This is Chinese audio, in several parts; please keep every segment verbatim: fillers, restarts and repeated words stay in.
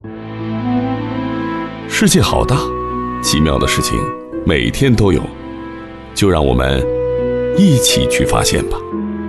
世界好大，奇妙的事情每天都有，就让我们一起去发现吧。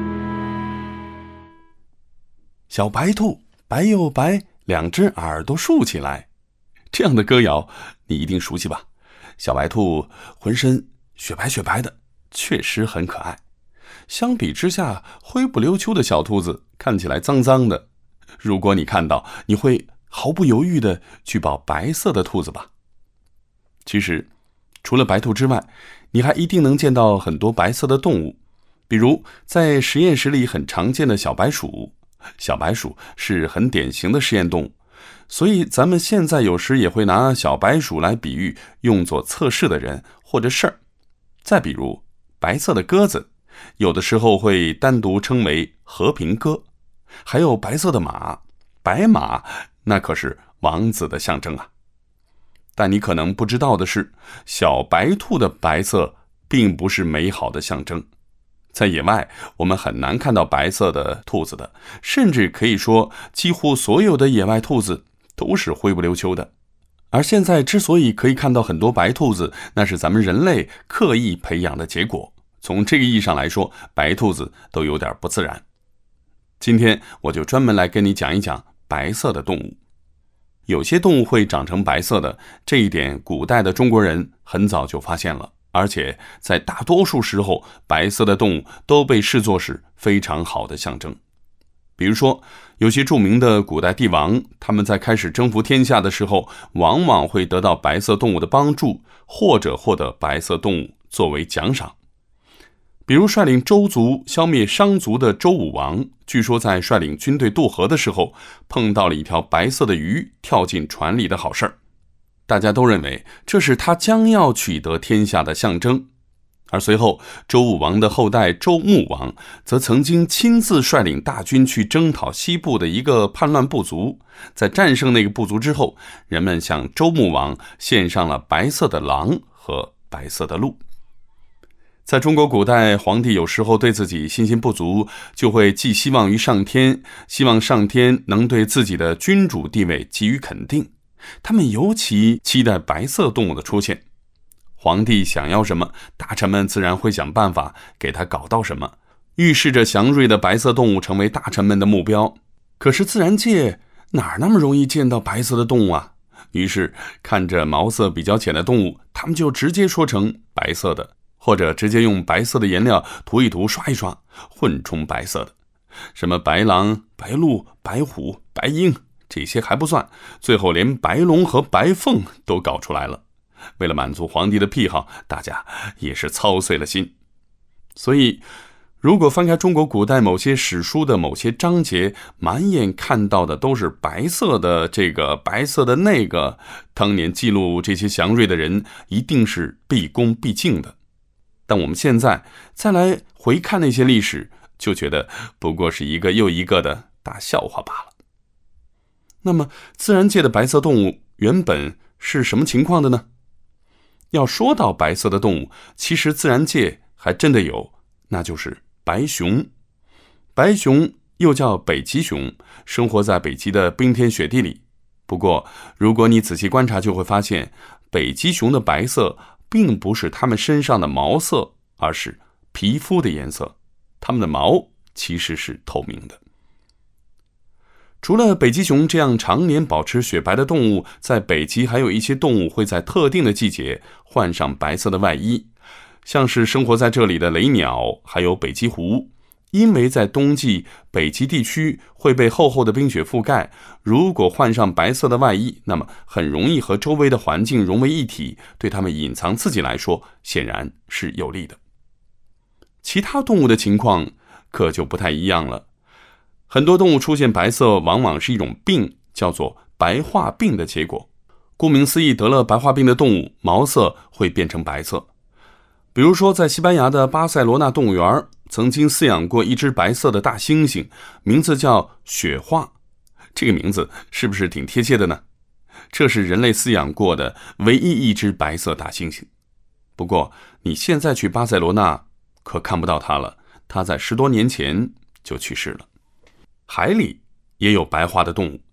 小白兔白又白，两只耳朵竖起来，这样的歌谣你一定熟悉吧？小白兔浑身雪白雪白的，确实很可爱。相比之下，灰不溜秋的小兔子看起来脏脏的。如果你看到，你会毫不犹豫地去抱白色的兔子吧？其实，除了白兔之外，你还一定能见到很多白色的动物，比如在实验室里很常见的小白鼠。小白鼠是很典型的实验动物，所以咱们现在有时也会拿小白鼠来比喻用作测试的人或者事儿。再比如，白色的鸽子，有的时候会单独称为和平鸽。还有白色的马，白马那可是王子的象征啊。但你可能不知道的是，小白兔的白色并不是美好的象征。在野外，我们很难看到白色的兔子的，甚至可以说几乎所有的野外兔子都是灰不溜秋的。而现在之所以可以看到很多白兔子，那是咱们人类刻意培养的结果。从这个意义上来说，白兔子都有点不自然。今天我就专门来跟你讲一讲白色的动物。有些动物会长成白色的，这一点古代的中国人很早就发现了，而且在大多数时候，白色的动物都被视作是非常好的象征。比如说，有些著名的古代帝王，他们在开始征服天下的时候，往往会得到白色动物的帮助，或者获得白色动物作为奖赏。比如率领周族消灭商族的周武王，据说在率领军队渡河的时候，碰到了一条白色的鱼跳进船里的好事儿。大家都认为这是他将要取得天下的象征。而随后，周武王的后代周穆王则曾经亲自率领大军去征讨西部的一个叛乱部族。在战胜那个部族之后，人们向周穆王献上了白色的狼和白色的鹿。在中国古代，皇帝有时候对自己信心不足，就会寄希望于上天，希望上天能对自己的君主地位给予肯定。他们尤其期待白色动物的出现。皇帝想要什么，大臣们自然会想办法给他搞到什么，预示着祥瑞的白色动物成为大臣们的目标。可是自然界哪那么容易见到白色的动物啊？于是看着毛色比较浅的动物，他们就直接说成白色的，或者直接用白色的颜料涂一涂刷一刷，混充白色的。什么白狼、白鹿、白虎、白鹰，这些还不算，最后连白龙和白凤都搞出来了。为了满足皇帝的癖好，大家也是操碎了心。所以如果翻开中国古代某些史书的某些章节，满眼看到的都是白色的这个白色的那个，当年记录这些祥瑞的人一定是毕恭毕敬的。但我们现在再来回看那些历史，就觉得不过是一个又一个的大笑话罢了。那么自然界的白色动物原本是什么情况的呢？要说到白色的动物，其实自然界还真的有，那就是白熊。白熊又叫北极熊，生活在北极的冰天雪地里。不过如果你仔细观察，就会发现北极熊的白色并不是它们身上的毛色，而是皮肤的颜色。它们的毛其实是透明的。除了北极熊这样常年保持雪白的动物，在北极还有一些动物会在特定的季节换上白色的外衣，像是生活在这里的雷鸟，还有北极狐。因为在冬季，北极地区会被厚厚的冰雪覆盖，如果换上白色的外衣，那么很容易和周围的环境融为一体，对它们隐藏自己来说，显然是有利的。其他动物的情况可就不太一样了。很多动物出现白色，往往是一种病，叫做白化病的结果。顾名思义，得了白化病的动物，毛色会变成白色。比如说，在西班牙的巴塞罗那动物园，曾经饲养过一只白色的大猩猩，名字叫雪化。这个名字是不是挺贴切的呢？这是人类饲养过的唯一一只白色大猩猩。不过，你现在去巴塞罗那可看不到它了，它在十多年前就去世了。海里也有白化的动物，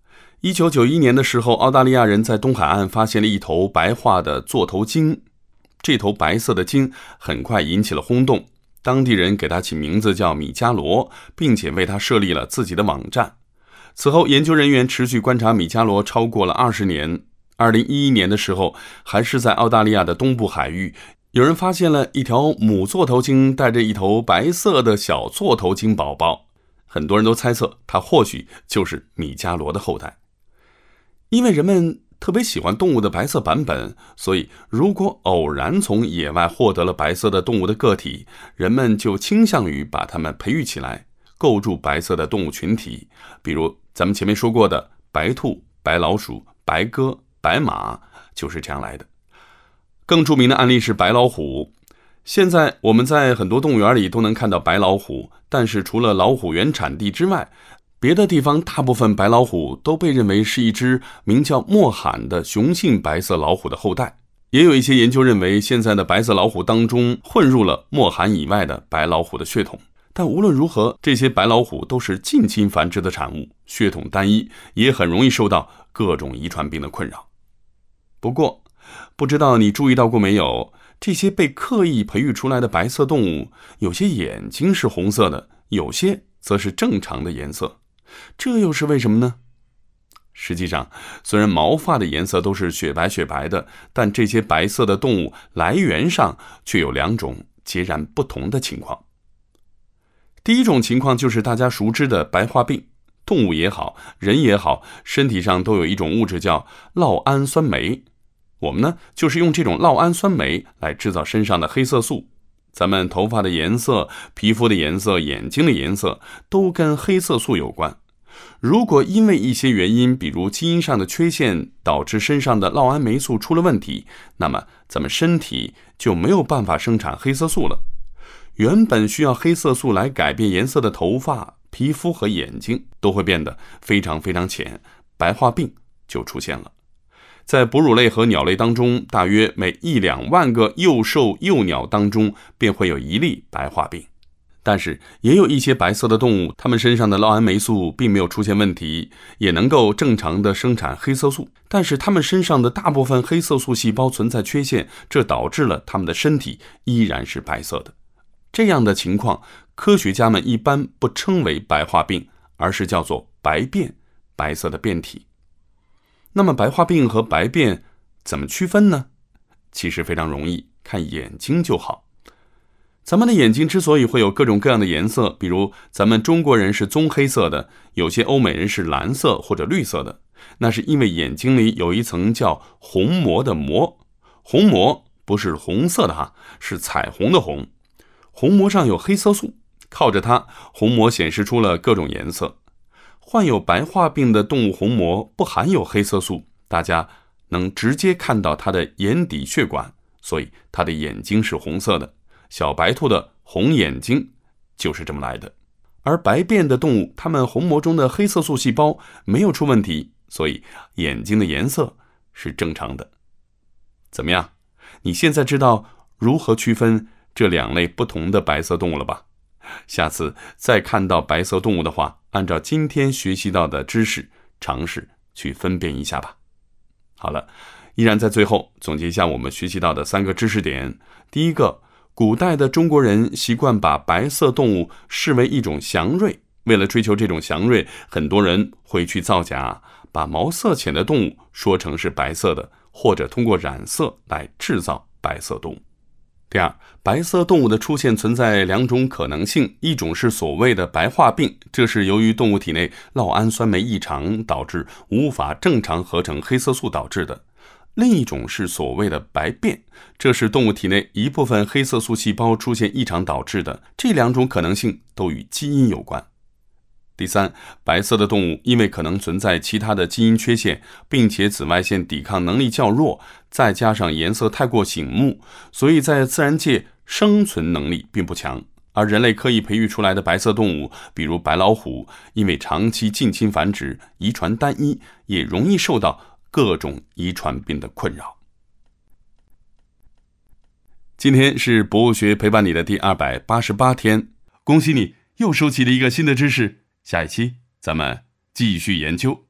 一九九一年的时候，澳大利亚人在东海岸发现了一头白化的座头鲸。这头白色的鲸很快引起了轰动，当地人给它起名字叫米迦罗，并且为它设立了自己的网站。此后，研究人员持续观察米迦罗超过了二十年。二零一一年的时候，还是在澳大利亚的东部海域，有人发现了一条母座头鲸带着一头白色的小座头鲸宝宝，很多人都猜测它或许就是米迦罗的后代。因为人们特别喜欢动物的白色版本，所以如果偶然从野外获得了白色的动物的个体，人们就倾向于把它们培育起来，构筑白色的动物群体。比如咱们前面说过的白兔、白老鼠、白鸽、白马就是这样来的。更著名的案例是白老虎。现在我们在很多动物园里都能看到白老虎，但是除了老虎原产地之外，别的地方大部分白老虎都被认为是一只名叫莫罕的雄性白色老虎的后代。也有一些研究认为，现在的白色老虎当中混入了莫罕以外的白老虎的血统。但无论如何，这些白老虎都是近亲繁殖的产物，血统单一，也很容易受到各种遗传病的困扰。不过，不知道你注意到过没有，这些被刻意培育出来的白色动物，有些眼睛是红色的，有些则是正常的颜色。这又是为什么呢？实际上，虽然毛发的颜色都是雪白雪白的，但这些白色的动物来源上却有两种截然不同的情况。第一种情况就是大家熟知的白化病，动物也好，人也好，身体上都有一种物质叫酪氨酸酶。我们呢，就是用这种酪氨酸酶来制造身上的黑色素。咱们头发的颜色、皮肤的颜色、眼睛的颜色都跟黑色素有关。如果因为一些原因，比如基因上的缺陷，导致身上的酪氨酶素出了问题，那么咱们身体就没有办法生产黑色素了。原本需要黑色素来改变颜色的头发、皮肤和眼睛都会变得非常非常浅，白化病就出现了。在哺乳类和鸟类当中，大约每一两万个幼兽幼鸟当中便会有一例白化病。但是也有一些白色的动物，它们身上的酪氨酶素并没有出现问题，也能够正常的生产黑色素，但是它们身上的大部分黑色素细胞存在缺陷，这导致了它们的身体依然是白色的。这样的情况，科学家们一般不称为白化病，而是叫做白变，白色的变体。那么白化病和白变怎么区分呢？其实非常容易，看眼睛就好。咱们的眼睛之所以会有各种各样的颜色，比如咱们中国人是棕黑色的，有些欧美人是蓝色或者绿色的，那是因为眼睛里有一层叫虹膜的膜。虹膜不是红色的哈，是彩虹的虹。虹膜上有黑色素，靠着它，虹膜显示出了各种颜色。患有白化病的动物虹膜不含有黑色素，大家能直接看到它的眼底血管，所以它的眼睛是红色的。小白兔的红眼睛就是这么来的。而白变的动物，它们虹膜中的黑色素细胞没有出问题，所以眼睛的颜色是正常的。怎么样？你现在知道如何区分这两类不同的白色动物了吧？下次再看到白色动物的话，按照今天学习到的知识，尝试去分辨一下吧。好了，依然在最后总结一下我们学习到的三个知识点。第一个，古代的中国人习惯把白色动物视为一种祥瑞，为了追求这种祥瑞，很多人会去造假，把毛色浅的动物说成是白色的，或者通过染色来制造白色动物。第二，白色动物的出现存在两种可能性，一种是所谓的白化病，这是由于动物体内酪氨酸酶异常导致无法正常合成黑色素导致的。另一种是所谓的白变，这是动物体内一部分黑色素细胞出现异常导致的。这两种可能性都与基因有关。第三，白色的动物因为可能存在其他的基因缺陷，并且紫外线抵抗能力较弱，再加上颜色太过醒目，所以在自然界生存能力并不强。而人类刻意培育出来的白色动物，比如白老虎，因为长期近亲繁殖，遗传单一，也容易受到各种遗传病的困扰。今天是博物学陪伴你的第二百八十八天，恭喜你又收集了一个新的知识。下一期咱们继续研究。